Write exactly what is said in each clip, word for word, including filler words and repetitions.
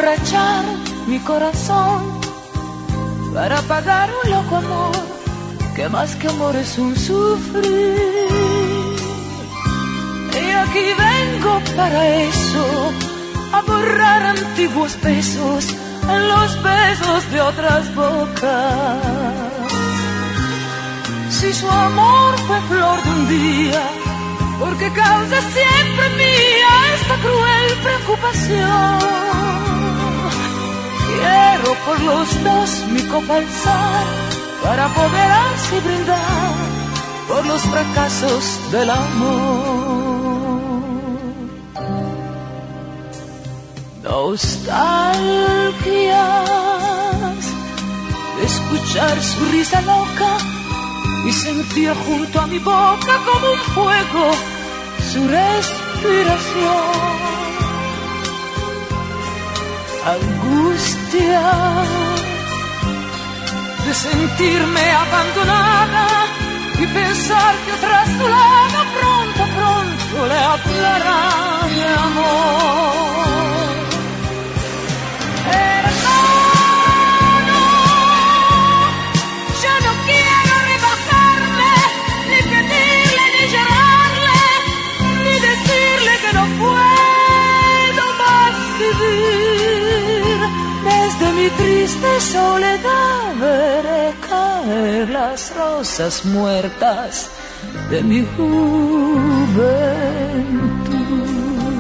emborrachar mi corazón, para pagar un loco amor, que más que amor es un sufrir. Y aquí vengo para eso, a borrar antiguos besos en los besos de otras bocas. Si su amor fue flor de un día, porque causa siempre mía esta cruel preocupación. Quiero por los dos mi copa alzar, para poder así brindar por los fracasos del amor. Nostalgias de escuchar su risa loca y sentir junto a mi boca como un fuego su respiración. Angustia de sentirme abandonada y pensar que otra a su lado pronto, pronto le hablará de amor. Hermano, yo no quiero rebajarme, ni pedirle, ni llorarle, ni decirle que no puedo más vivir. Desde mi triste soledad veré caer las rosas muertas de mi juventud.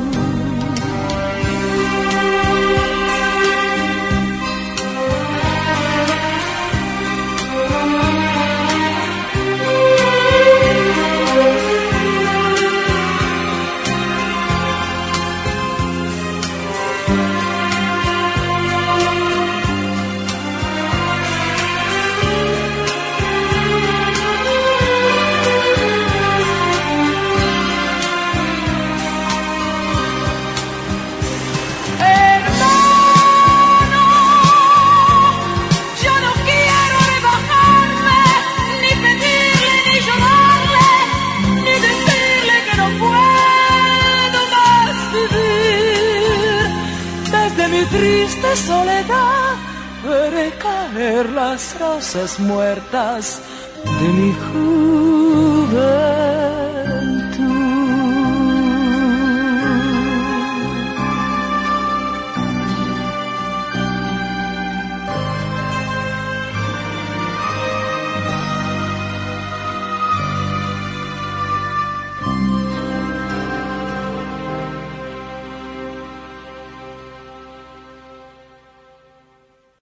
Triste soledad veré caer las rosas muertas de mi juventud.